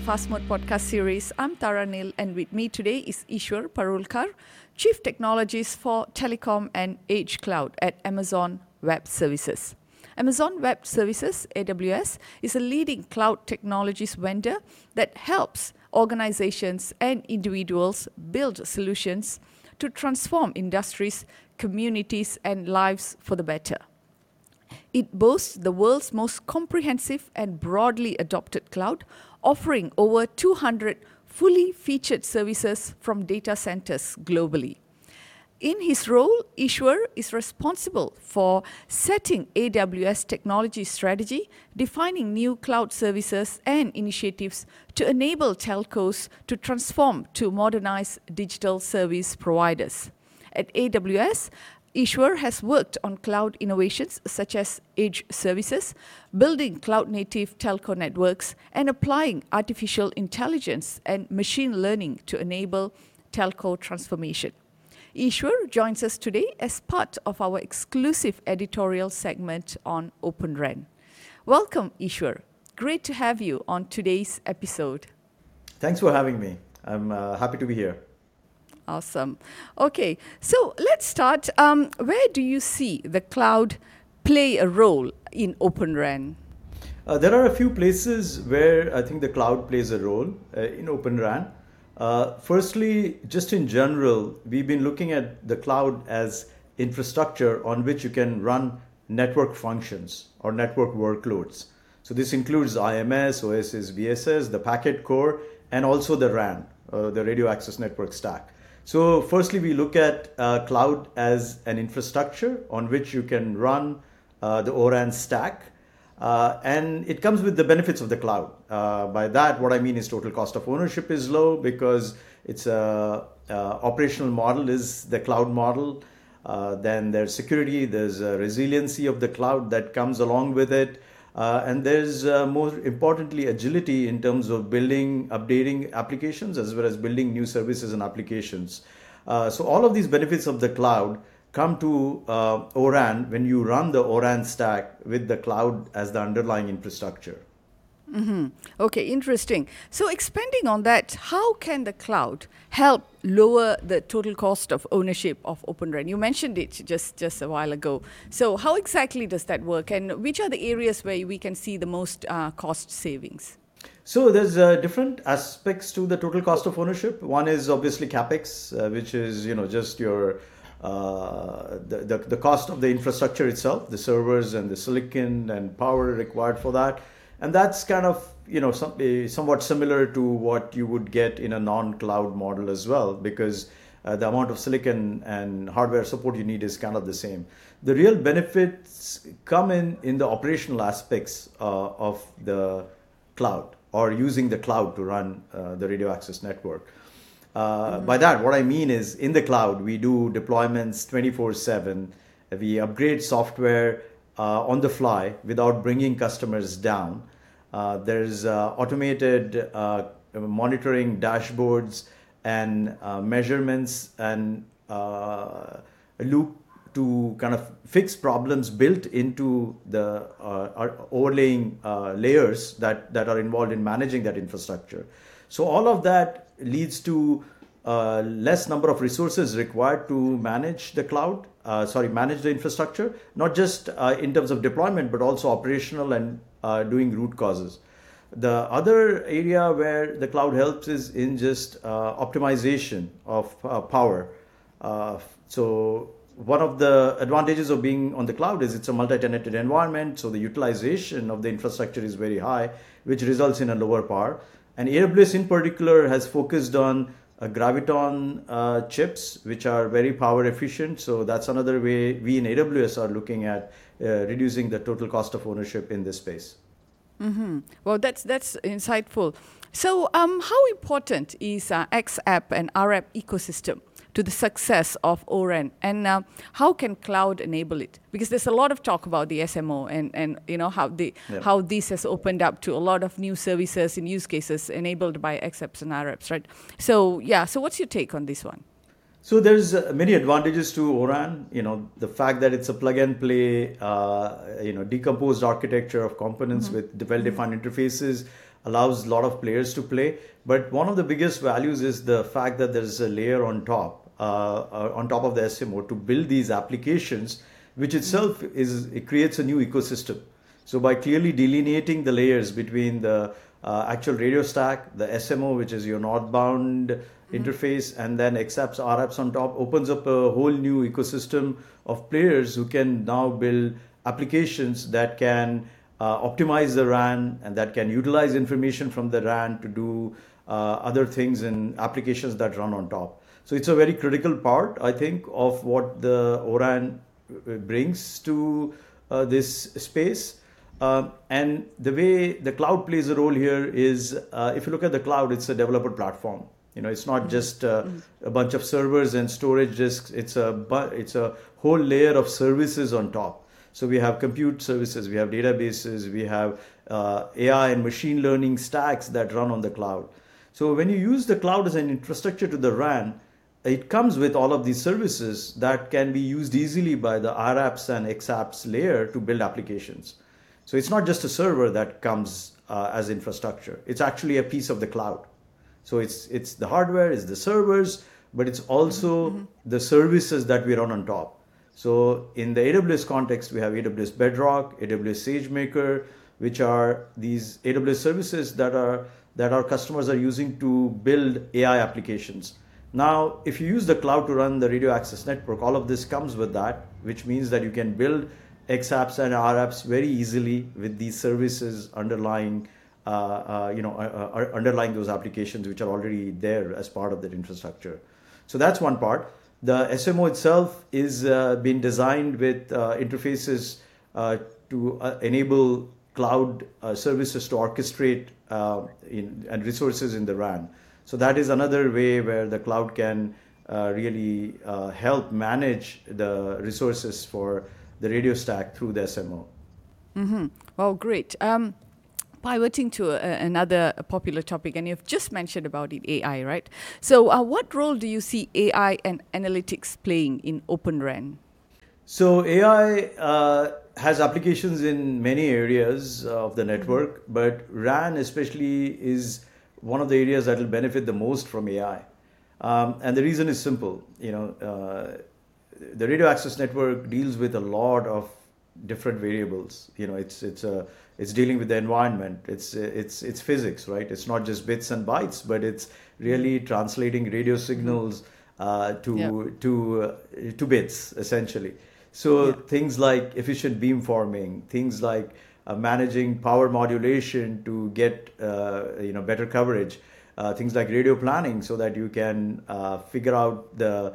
Fast Mode podcast series. I'm Tara Nil, and with me today is Ishwar Parulkar, Chief Technologist for Telecom and Edge Cloud at Amazon Web Services. Amazon Web Services, AWS, is a leading cloud technologies vendor that helps organizations and individuals build solutions to transform industries, communities, and lives for the better. It boasts the world's most comprehensive and broadly adopted cloud, offering over 200 fully featured services from data centers globally. In his role, Ishwar is responsible for setting AWS technology strategy, defining new cloud services and initiatives to enable telcos to transform to modernize digital service providers. At AWS, Ishwar has worked on cloud innovations such as edge services, building cloud-native telco networks, and applying artificial intelligence and machine learning to enable telco transformation. Ishwar joins us today as part of our exclusive editorial segment on Open RAN. Welcome, Ishwar. Great to have you on today's episode. Thanks for having me. I'm happy to be here. Awesome. Okay, so let's start. Where do you see the cloud play a role in Open RAN? There are a few places where I think the cloud plays a role in Open RAN. Firstly, just in general, we've been looking at the cloud as infrastructure on which you can run network functions or network workloads. So this includes IMS, OSS, BSS, the packet core, and also the RAN, the radio access network stack. So firstly, we look at cloud as an infrastructure on which you can run the ORAN stack. And it comes with the benefits of the cloud. By that, what I mean is total cost of ownership is low because it's a operational model is the cloud model. Then there's security, there's a resiliency of the cloud that comes along with it. And there's more importantly agility in terms of building, updating applications as well as building new services and applications. So all of these benefits of the cloud come to ORAN when you run the ORAN stack with the cloud as the underlying infrastructure. Mm-hmm. Okay, interesting. So expanding on that, how can the cloud help lower the total cost of ownership of Open RAN? You mentioned it just a while ago. So how exactly does that work, and which are the areas where we can see the most cost savings? So there's different aspects to the total cost of ownership. One is obviously CapEx, which is just your the cost of the infrastructure itself, the servers and the silicon and power required for that. And that's kind of somewhat similar to what you would get in a non-cloud model as well, because the amount of silicon and hardware support you need is kind of the same. The real benefits come in the operational aspects of the cloud or using the cloud to run the radio access network. By that, what I mean is in the cloud, we do deployments 24/7. We upgrade software on the fly without bringing customers down. There's automated monitoring dashboards and measurements and a loop to kind of fix problems built into the overlaying layers that are involved in managing that infrastructure. So all of that leads to less number of resources required to manage the cloud, manage the infrastructure, not just in terms of deployment, but also operational and doing root causes. The other area where the cloud helps is in just optimization of power. So one of the advantages of being on the cloud is it's a multi-tenanted environment, so the utilization of the infrastructure is very high, which results in a lower power. And AWS in particular has focused on Graviton chips, which are very power efficient. So that's another way we in AWS are looking at reducing the total cost of ownership in this space. Mm-hmm. Well, that's insightful. So how important is XApp and RAP ecosystem to the success of ORAN, and how can cloud enable it? Because there's a lot of talk about the SMO and how this has opened up to a lot of new services and use cases enabled by XApps and RAPs, right? So what's your take on this one? So there's many advantages to ORAN. The fact that it's a plug and play, decomposed architecture of components with well-defined interfaces allows a lot of players to play. But one of the biggest values is the fact that there's a layer on top of the SMO to build these applications, which itself it creates a new ecosystem. So by clearly delineating the layers between the actual radio stack, the SMO, which is your northbound interface, and then XApps, RApps on top, opens up a whole new ecosystem of players who can now build applications that can optimize the RAN and that can utilize information from the RAN to do other things in applications that run on top. So it's a very critical part, I think, of what the O-RAN brings to this space. And the way the cloud plays a role here is, if you look at the cloud, it's a developer platform. It's not just a bunch of servers and storage disks. It's a whole layer of services on top. So we have compute services, we have databases, we have AI and machine learning stacks that run on the cloud. So when you use the cloud as an infrastructure to the RAN, it comes with all of these services that can be used easily by the RApps and XApps layer to build applications. So it's not just a server that comes as infrastructure. It's actually a piece of the cloud. So it's the hardware, it's the servers, but it's also the services that we run on top. So in the AWS context, we have AWS Bedrock, AWS SageMaker, which are these AWS services that our customers are using to build AI applications. Now, if you use the cloud to run the radio access network, all of this comes with that, which means that you can build XApps and RApps very easily with these services underlying those applications which are already there as part of that infrastructure. So that's one part. The SMO itself is being designed with interfaces to enable cloud services to orchestrate and resources in the RAN. So that is another way where the cloud can really help manage the resources for the radio stack through the SMO. Mm-hmm. Well, great. Pivoting to another popular topic, and you've just mentioned about it, AI, right? So what role do you see AI and analytics playing in Open RAN? So AI has applications in many areas of the network, but RAN especially is one of the areas that will benefit the most from AI. And the reason is simple. The radio access network deals with a lot of different variables. It's dealing with the environment. It's physics, right? It's not just bits and bytes, but it's really translating radio signals to bits, essentially. So things like efficient beamforming, things like managing power modulation to get better coverage, things like radio planning, so that you can figure out the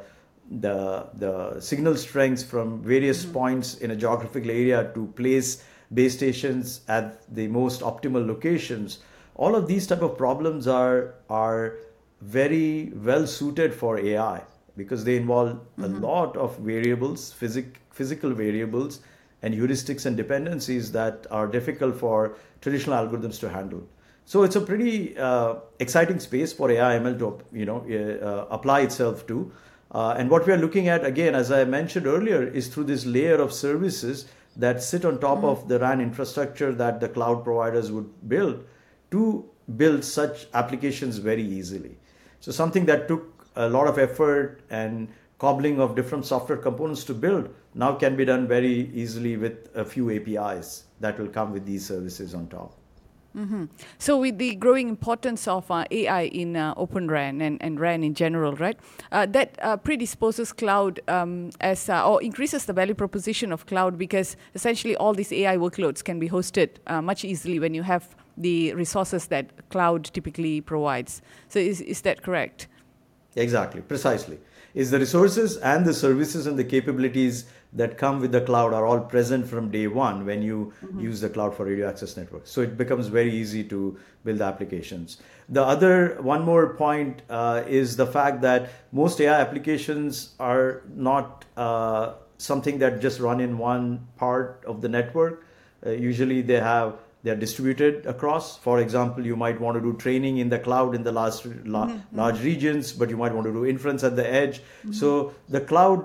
signal strengths from various points in a geographical area to place base stations at the most optimal locations. All of these type of problems are very well suited for AI because they involve a lot of variables, physical variables, and heuristics and dependencies that are difficult for traditional algorithms to handle. So it's a pretty exciting space for AI ML to apply itself to. And what we are looking at, again, as I mentioned earlier, is through this layer of services that sit on top of the RAN infrastructure that the cloud providers would build to build such applications very easily. So something that took a lot of effort and cobbling of different software components to build now can be done very easily with a few APIs that will come with these services on top. Mm-hmm. So with the growing importance of AI in Open RAN and RAN in general, right, that predisposes cloud or increases the value proposition of cloud, because essentially all these AI workloads can be hosted much easily when you have the resources that cloud typically provides. So is that correct? Exactly, precisely. Is the resources and the services and the capabilities that come with the cloud are all present from day one when you use the cloud for radio access networks. So it becomes very easy to build applications. One more point is the fact that most AI applications are not something that just run in one part of the network. Usually they're distributed across. For example, you might want to do training in the cloud in the large regions, but you might want to do inference at the edge. So the cloud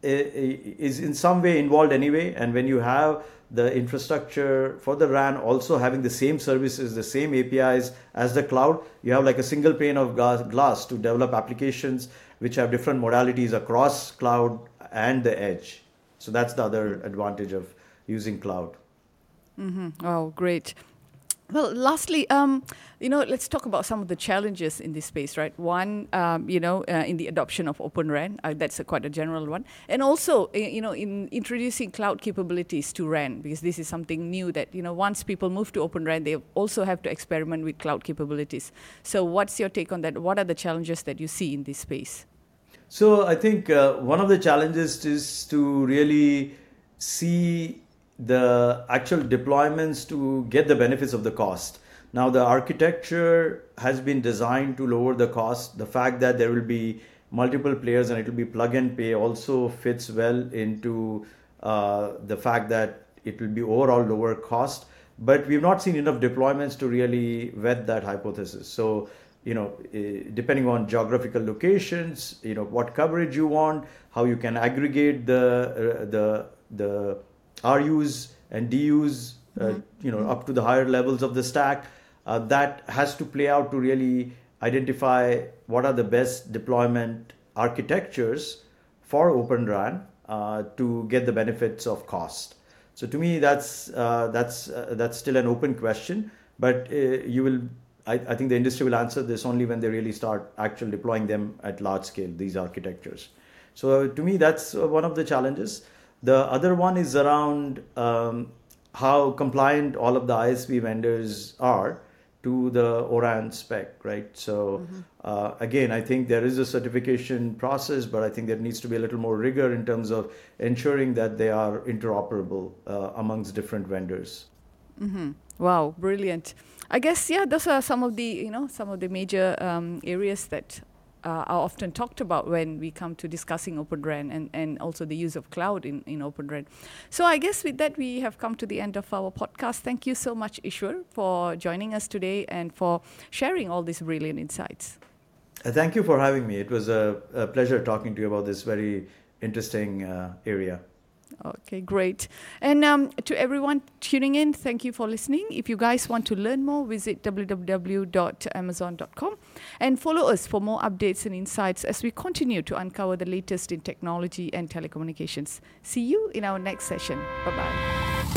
is in some way involved anyway. And when you have the infrastructure for the RAN also having the same services, the same APIs as the cloud, you have like a single pane of glass to develop applications which have different modalities across cloud and the edge. So that's the other advantage of using cloud. Oh, great. Well, lastly, let's talk about some of the challenges in this space, right? One, in the adoption of Open RAN, that's quite a general one. And also, in introducing cloud capabilities to RAN, because this is something new that, once people move to Open RAN, they also have to experiment with cloud capabilities. So what's your take on that? What are the challenges that you see in this space? So I think one of the challenges is to really see the actual deployments to get the benefits of the cost. Now, the architecture has been designed to lower the cost. The fact that there will be multiple players and it will be plug and pay also fits well into the fact that it will be overall lower cost. But we've not seen enough deployments to really vet that hypothesis. So, depending on geographical locations, what coverage you want, how you can aggregate the RUs and DUs, up to the higher levels of the stack. That has to play out to really identify what are the best deployment architectures for Open RAN to get the benefits of cost. So to me, that's still an open question, but I think the industry will answer this only when they really start actually deploying them at large scale, these architectures. So to me, that's one of the challenges. The other one is around how compliant all of the ISP vendors are to the ORAN spec, right? So again, I think there is a certification process, but I think there needs to be a little more rigor in terms of ensuring that they are interoperable amongst different vendors. Wow, brilliant. I guess, those are some of the major areas that are often talked about when we come to discussing Open RAN and also the use of cloud in Open RAN. So I guess with that, we have come to the end of our podcast. Thank you so much, Ishwar, for joining us today and for sharing all these brilliant insights. Thank you for having me. It was a pleasure talking to you about this very interesting area. Okay, great. And to everyone tuning in, thank you for listening. If you guys want to learn more, visit www.amazon.com and follow us for more updates and insights as we continue to uncover the latest in technology and telecommunications. See you in our next session. Bye-bye.